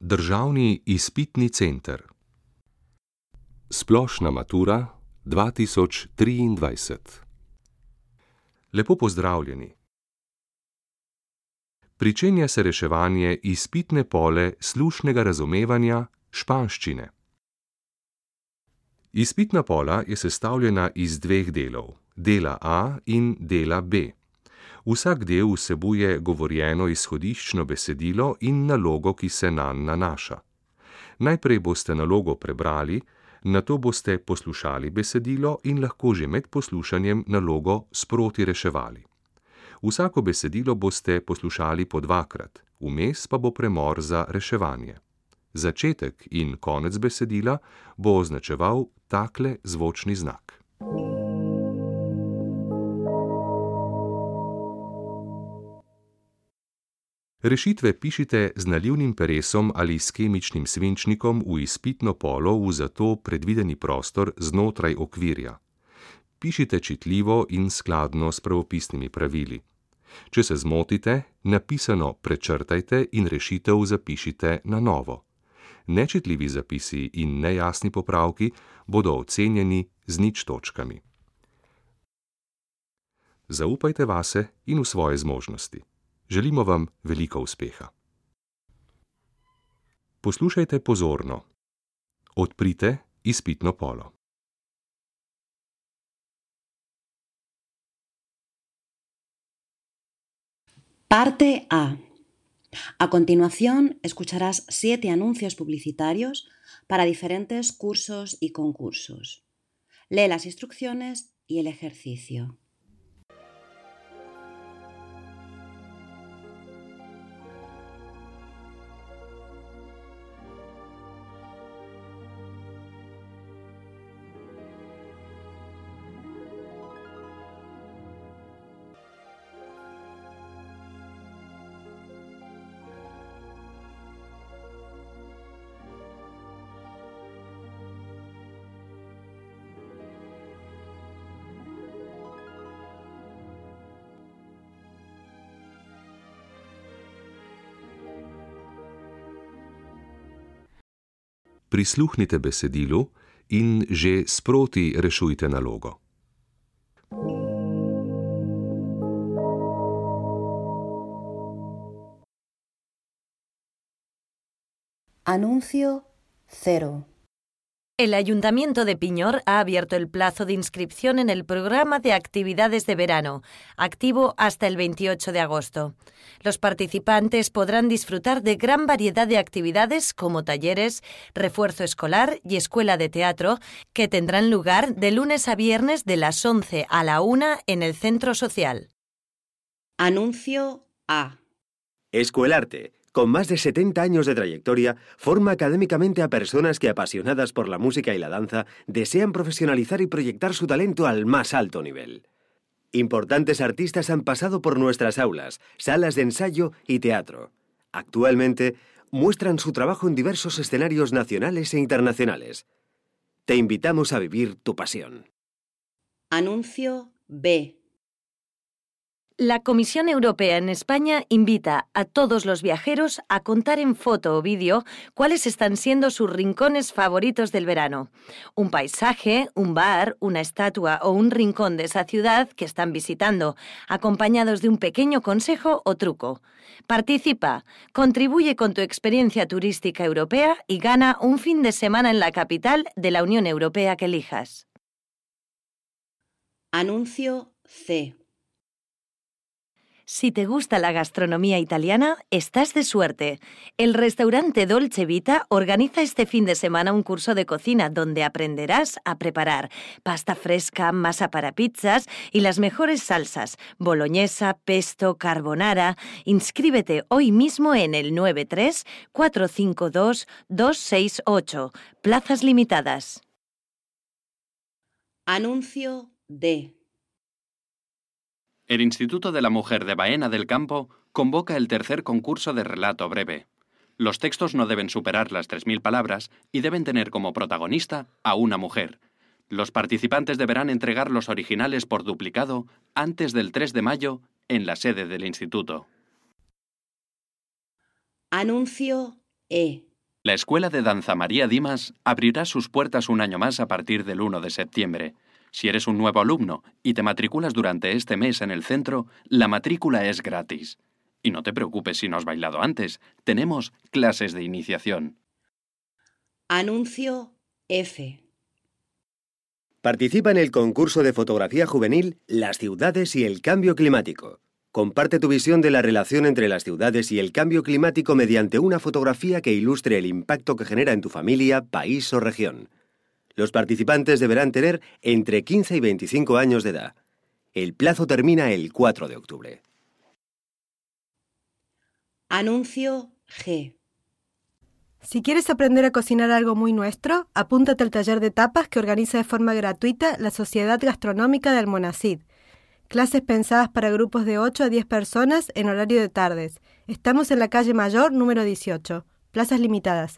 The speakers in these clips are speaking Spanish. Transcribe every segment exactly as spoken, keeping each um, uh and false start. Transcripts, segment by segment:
Državni izpitni center. Splošna matura dva tisoč triindvajset. Lepo pozdravljeni. Pričenja se reševanje izpitne pole slušnega razumevanja španščine. Izpitna pola je sestavljena iz dveh delov, dela A in dela B. Vsak del vsebuje govorjeno izhodiščno besedilo in nalogo, ki se nanj nanaša. Najprej boste nalogo prebrali, nato boste poslušali besedilo in lahko že med poslušanjem nalogo sproti reševali. Vsako besedilo boste poslušali po dvakrat, vmes pa bo premor za reševanje. Začetek in konec besedila bo označeval takle zvočni znak. Rešitve pišite z nalivnim peresom ali s kemičnim svinčnikom v izpitno polo v za to predvideni prostor znotraj okvirja. Pišite čitljivo in skladno s pravopisnimi pravili. Če se zmotite, napisano prečrtajte in rešitev zapišite na novo. Nečitljivi zapisi in nejasni popravki bodo ocenjeni z nič točkami. Zaupajte vase in v svoje zmožnosti. Želimo vam veliko uspeha. Poslušajte pozorno. Odprite izpitno polo. Parte A. A continuación escucharás siete anuncios publicitarios para diferentes cursos y concursos. Lee las instrucciones y el ejercicio. Prisluhnite besedilu in že sproti rešujte nalogo. Anuncio cero. El Ayuntamiento de Piñor ha abierto el plazo de inscripción en el programa de actividades de verano, activo hasta el veintiocho de agosto. Los participantes podrán disfrutar de gran variedad de actividades como talleres, refuerzo escolar y escuela de teatro, que tendrán lugar de lunes a viernes de las once a la una en el Centro Social. Anuncio A. Escuelarte, con más de setenta años de trayectoria, forma académicamente a personas que, apasionadas por la música y la danza, desean profesionalizar y proyectar su talento al más alto nivel. Importantes artistas han pasado por nuestras aulas, salas de ensayo y teatro. Actualmente, muestran su trabajo en diversos escenarios nacionales e internacionales. Te invitamos a vivir tu pasión. Anuncio B. La Comisión Europea en España invita a todos los viajeros a contar en foto o vídeo cuáles están siendo sus rincones favoritos del verano. Un paisaje, un bar, una estatua o un rincón de esa ciudad que están visitando, acompañados de un pequeño consejo o truco. Participa, contribuye con tu experiencia turística europea y gana un fin de semana en la capital de la Unión Europea que elijas. Anuncio C. Si te gusta la gastronomía italiana, estás de suerte. El restaurante Dolce Vita organiza este fin de semana un curso de cocina donde aprenderás a preparar pasta fresca, masa para pizzas y las mejores salsas, boloñesa, pesto, carbonara. Inscríbete hoy mismo en el nueve tres cuatro cinco dos dos seis ocho. Plazas limitadas. Anuncio D. El Instituto de la Mujer de Baena del Campo convoca el tercer concurso de relato breve. Los textos no deben superar las tres mil palabras y deben tener como protagonista a una mujer. Los participantes deberán entregar los originales por duplicado antes del tres de mayo en la sede del instituto. Anuncio E. La Escuela de Danza María Dimas abrirá sus puertas un año más a partir del uno de septiembre. Si eres un nuevo alumno y te matriculas durante este mes en el centro, la matrícula es gratis. Y no te preocupes si no has bailado antes, tenemos clases de iniciación. Anuncio F. Participa en el concurso de fotografía juvenil Las ciudades y el cambio climático. Comparte tu visión de la relación entre las ciudades y el cambio climático mediante una fotografía que ilustre el impacto que genera en tu familia, país o región. Los participantes deberán tener entre quince y veinticinco años de edad. El plazo termina el cuatro de octubre. Anuncio G. Si quieres aprender a cocinar algo muy nuestro, apúntate al taller de tapas que organiza de forma gratuita la Sociedad Gastronómica de Almonacid. Clases pensadas para grupos de ocho a diez personas en horario de tardes. Estamos en la calle Mayor, número dieciocho. Plazas limitadas.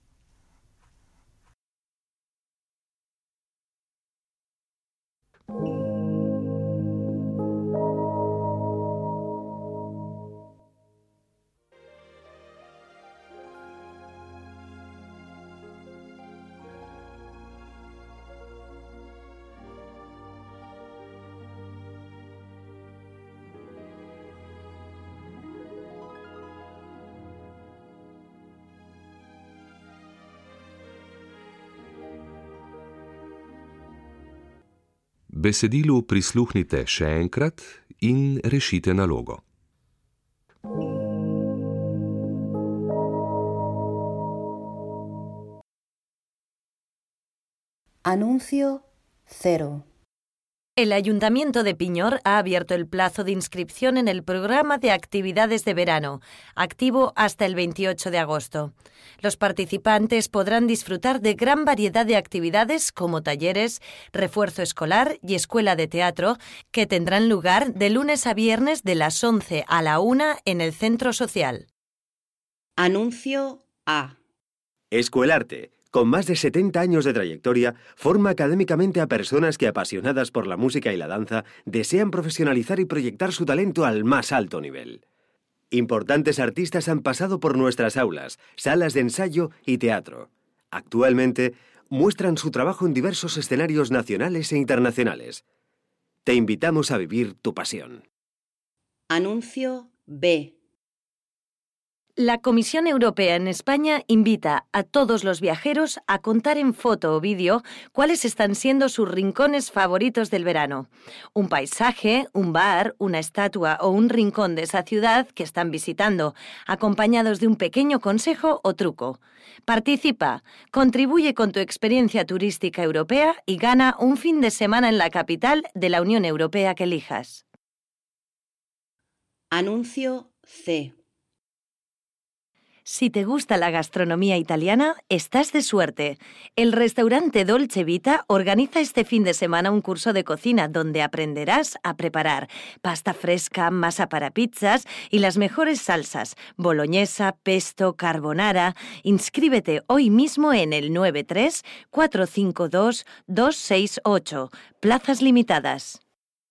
Besedilu prisluhnite še enkrat in rešite nalogo. Anuncio cero. El Ayuntamiento de Piñor ha abierto el plazo de inscripción en el programa de actividades de verano, activo hasta el veintiocho de agosto. Los participantes podrán disfrutar de gran variedad de actividades como talleres, refuerzo escolar y escuela de teatro, que tendrán lugar de lunes a viernes de las once a la una en el centro social. Anuncio A. Escuelarte, con más de setenta años de trayectoria, forma académicamente a personas que, apasionadas por la música y la danza, desean profesionalizar y proyectar su talento al más alto nivel. Importantes artistas han pasado por nuestras aulas, salas de ensayo y teatro. Actualmente, muestran su trabajo en diversos escenarios nacionales e internacionales. Te invitamos a vivir tu pasión. Anuncio B. La Comisión Europea en España invita a todos los viajeros a contar en foto o vídeo cuáles están siendo sus rincones favoritos del verano. Un paisaje, un bar, una estatua o un rincón de esa ciudad que están visitando, acompañados de un pequeño consejo o truco. Participa, contribuye con tu experiencia turística europea y gana un fin de semana en la capital de la Unión Europea que elijas. Anuncio C. Si te gusta la gastronomía italiana, estás de suerte. El restaurante Dolce Vita organiza este fin de semana un curso de cocina donde aprenderás a preparar pasta fresca, masa para pizzas y las mejores salsas, boloñesa, pesto, carbonara. Inscríbete hoy mismo en el nueve tres cuatro cinco dos dos seis ocho. Plazas limitadas.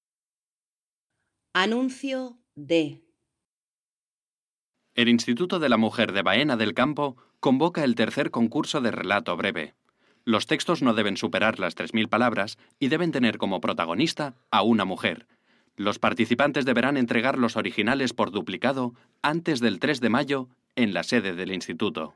Anuncio D. El Instituto de la Mujer de Baena del Campo convoca el tercer concurso de relato breve. Los textos no deben superar las tres mil palabras y deben tener como protagonista a una mujer. Los participantes deberán entregar los originales por duplicado antes del tres de mayo en la sede del instituto.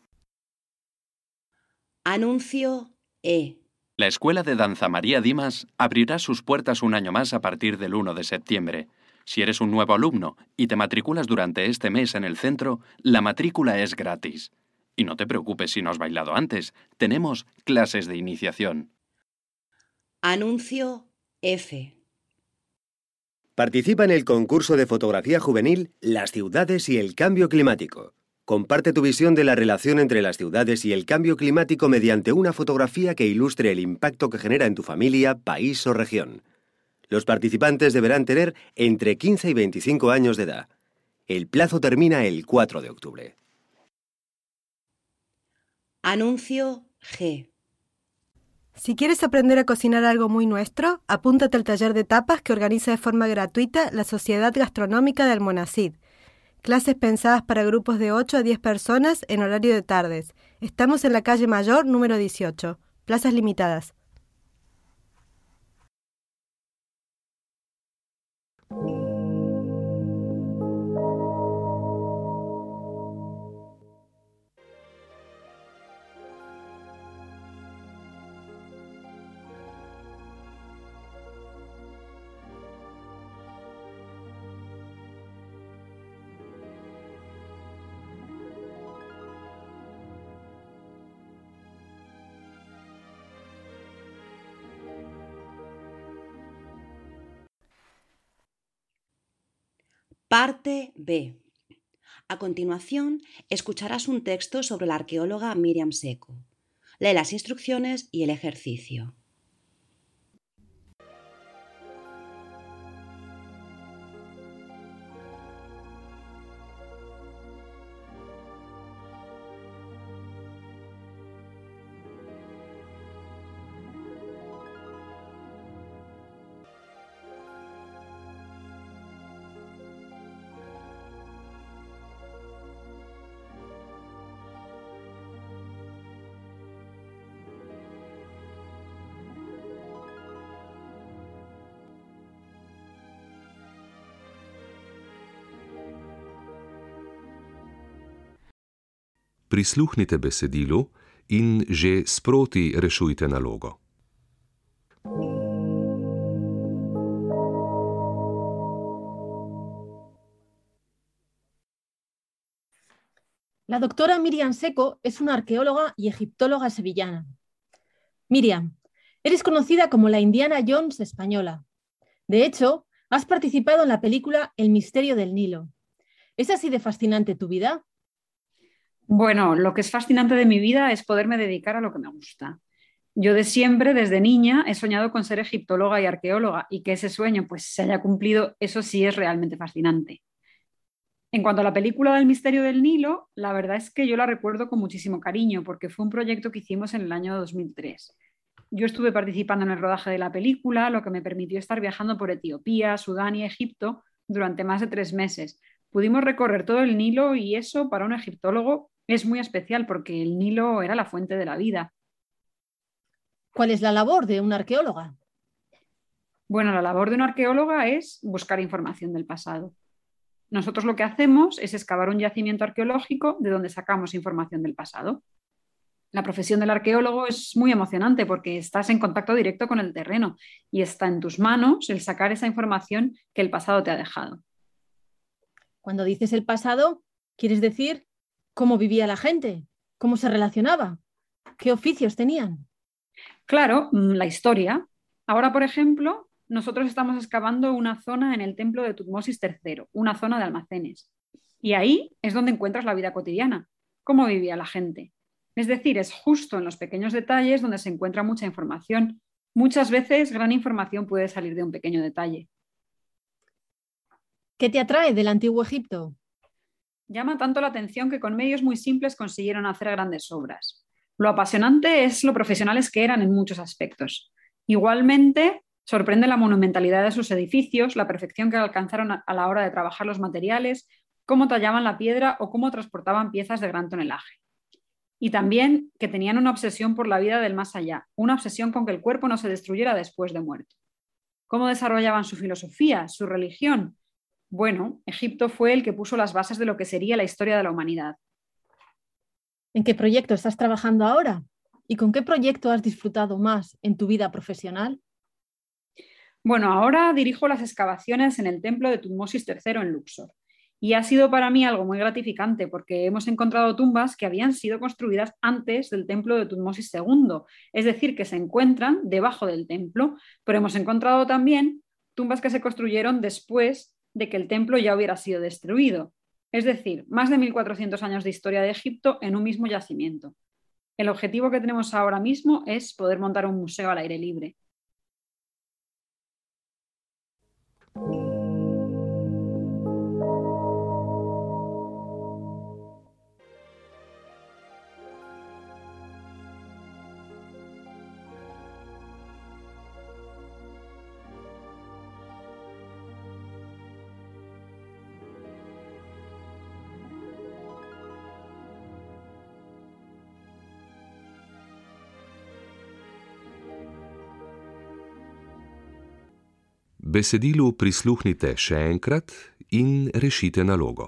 Anuncio E. La Escuela de Danza María Dimas abrirá sus puertas un año más a partir del uno de septiembre. Si eres un nuevo alumno y te matriculas durante este mes en el centro, la matrícula es gratis. Y no te preocupes si no has bailado antes, tenemos clases de iniciación. Anuncio F. Participa en el concurso de fotografía juvenil Las ciudades y el cambio climático. Comparte tu visión de la relación entre las ciudades y el cambio climático mediante una fotografía que ilustre el impacto que genera en tu familia, país o región. Los participantes deberán tener entre quince y veinticinco años de edad. El plazo termina el cuatro de octubre. Anuncio G. Si quieres aprender a cocinar algo muy nuestro, apúntate al taller de tapas que organiza de forma gratuita la Sociedad Gastronómica de Almonacid. Clases pensadas para grupos de ocho a diez personas en horario de tardes. Estamos en la calle Mayor, número dieciocho. Plazas limitadas. Parte B. A continuación, escucharás un texto sobre la arqueóloga Miriam Seco. Lee las instrucciones y el ejercicio. Prisluhnite besedilu in že sproti rešujte nalogo. La doctora Miriam Seco es una arqueóloga y egiptóloga sevillana. Miriam, eres conocida como la Indiana Jones española. De hecho, has participado en la película El misterio del Nilo. ¿Es así de fascinante tu vida? Bueno, lo que es fascinante de mi vida es poderme dedicar a lo que me gusta. Yo de siempre, desde niña, he soñado con ser egiptóloga y arqueóloga, y que ese sueño pues, se haya cumplido, eso sí es realmente fascinante. En cuanto a la película del misterio del Nilo, la verdad es que yo la recuerdo con muchísimo cariño, porque fue un proyecto que hicimos en el año dos mil tres. Yo estuve participando en el rodaje de la película, lo que me permitió estar viajando por Etiopía, Sudán y Egipto durante más de tres meses. Pudimos recorrer todo el Nilo y eso para un egiptólogo es muy especial porque el Nilo era la fuente de la vida. ¿Cuál es la labor de una arqueóloga? Bueno, la labor de una arqueóloga es buscar información del pasado. Nosotros lo que hacemos es excavar un yacimiento arqueológico de donde sacamos información del pasado. La profesión del arqueólogo es muy emocionante porque estás en contacto directo con el terreno y está en tus manos el sacar esa información que el pasado te ha dejado. Cuando dices el pasado, ¿quieres decir cómo vivía la gente? ¿Cómo se relacionaba? ¿Qué oficios tenían? Claro, la historia. Ahora, por ejemplo, nosotros estamos excavando una zona en el templo de Tutmosis tercero, una zona de almacenes. Y ahí es donde encuentras la vida cotidiana, cómo vivía la gente. Es decir, es justo en los pequeños detalles donde se encuentra mucha información. Muchas veces gran información puede salir de un pequeño detalle. ¿Qué te atrae del antiguo Egipto? Llama tanto la atención que con medios muy simples consiguieron hacer grandes obras. Lo apasionante es lo profesionales que eran en muchos aspectos. Igualmente, sorprende la monumentalidad de sus edificios, la perfección que alcanzaron a la hora de trabajar los materiales, cómo tallaban la piedra o cómo transportaban piezas de gran tonelaje. Y también que tenían una obsesión por la vida del más allá, una obsesión con que el cuerpo no se destruyera después de muerto. ¿Cómo desarrollaban su filosofía, su religión? Bueno, Egipto fue el que puso las bases de lo que sería la historia de la humanidad. ¿En qué proyecto estás trabajando ahora? ¿Y con qué proyecto has disfrutado más en tu vida profesional? Bueno, ahora dirijo las excavaciones en el templo de Tutmosis tercero en Luxor. Y ha sido para mí algo muy gratificante porque hemos encontrado tumbas que habían sido construidas antes del templo de Tutmosis segundo, es decir, que se encuentran debajo del templo, pero hemos encontrado también tumbas que se construyeron después de que el templo ya hubiera sido destruido. Es decir, más de mil cuatrocientos años de historia de Egipto en un mismo yacimiento. El objetivo que tenemos ahora mismo es poder montar un museo al aire libre. Besedilu prisluhnite še enkrat in rešite nalogo.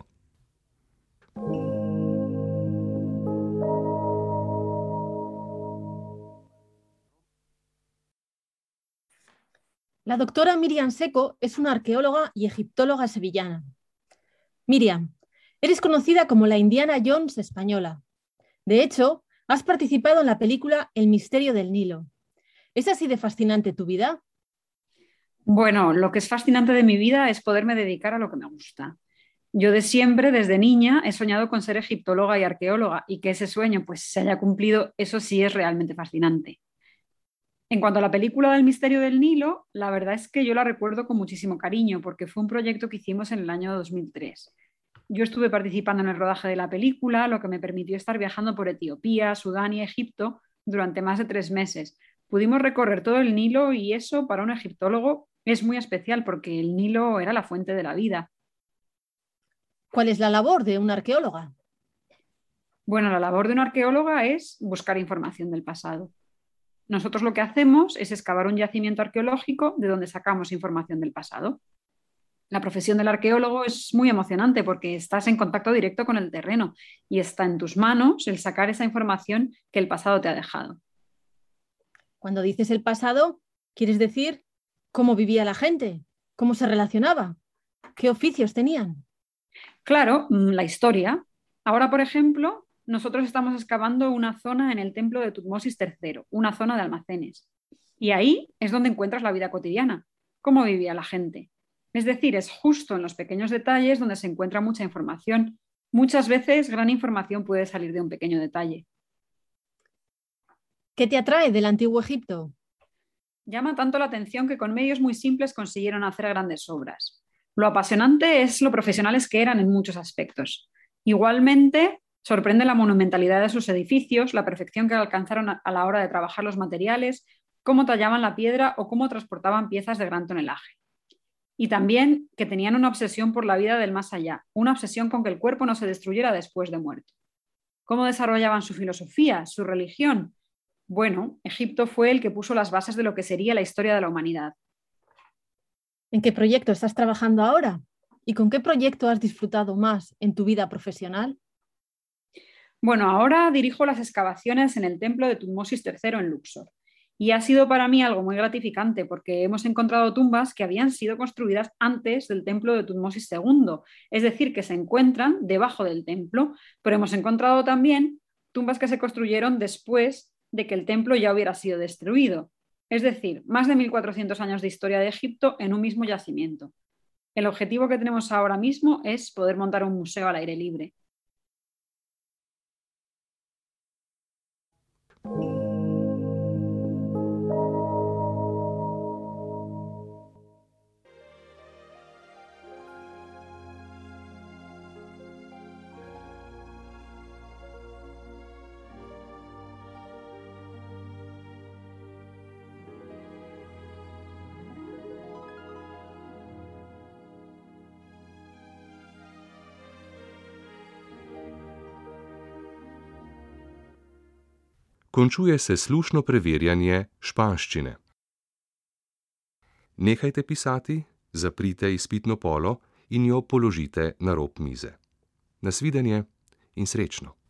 La doctora Miriam Seco es una arqueóloga y egiptóloga sevillana. Miriam, eres conocida como la Indiana Jones española. De hecho, has participado en la película El misterio del Nilo. ¿Es así de fascinante tu vida? Bueno, lo que es fascinante de mi vida es poderme dedicar a lo que me gusta. Yo de siempre, desde niña, he soñado con ser egiptóloga y arqueóloga, y que ese sueño pues, se haya cumplido, eso sí es realmente fascinante. En cuanto a la película del misterio del Nilo, la verdad es que yo la recuerdo con muchísimo cariño, porque fue un proyecto que hicimos en el año dos mil tres. Yo estuve participando en el rodaje de la película, lo que me permitió estar viajando por Etiopía, Sudán y Egipto durante más de tres meses. Pudimos recorrer todo el Nilo y eso para un egiptólogo es muy especial porque el Nilo era la fuente de la vida. ¿Cuál es la labor de una arqueóloga? Bueno, la labor de una arqueóloga es buscar información del pasado. Nosotros lo que hacemos es excavar un yacimiento arqueológico de donde sacamos información del pasado. La profesión del arqueólogo es muy emocionante porque estás en contacto directo con el terreno y está en tus manos el sacar esa información que el pasado te ha dejado. Cuando dices el pasado, ¿quieres decir cómo vivía la gente? ¿Cómo se relacionaba? ¿Qué oficios tenían? Claro, la historia. Ahora, por ejemplo, nosotros estamos excavando una zona en el templo de Tutmosis tercero, una zona de almacenes. Y ahí es donde encuentras la vida cotidiana, cómo vivía la gente. Es decir, es justo en los pequeños detalles donde se encuentra mucha información. Muchas veces gran información puede salir de un pequeño detalle. ¿Qué te atrae del antiguo Egipto? Llama tanto la atención que con medios muy simples consiguieron hacer grandes obras. Lo apasionante es lo profesionales que eran en muchos aspectos. Igualmente, sorprende la monumentalidad de sus edificios, la perfección que alcanzaron a la hora de trabajar los materiales, cómo tallaban la piedra o cómo transportaban piezas de gran tonelaje. Y también que tenían una obsesión por la vida del más allá, una obsesión con que el cuerpo no se destruyera después de muerto. ¿Cómo desarrollaban su filosofía, su religión? Bueno, Egipto fue el que puso las bases de lo que sería la historia de la humanidad. ¿En qué proyecto estás trabajando ahora? ¿Y con qué proyecto has disfrutado más en tu vida profesional? Bueno, ahora dirijo las excavaciones en el templo de Tutmosis tercero en Luxor. Y ha sido para mí algo muy gratificante porque hemos encontrado tumbas que habían sido construidas antes del templo de Tutmosis segundo, es decir, que se encuentran debajo del templo, pero hemos encontrado también tumbas que se construyeron después de que el templo ya hubiera sido destruido. Es decir, más de mil cuatrocientos años de historia de Egipto en un mismo yacimiento. El objetivo que tenemos ahora mismo es poder montar un museo al aire libre. Končuje se slušno preverjanje španščine. Nehajte pisati, zaprite izpitno polo in jo položite na rob mize. Nasvidenje in srečno!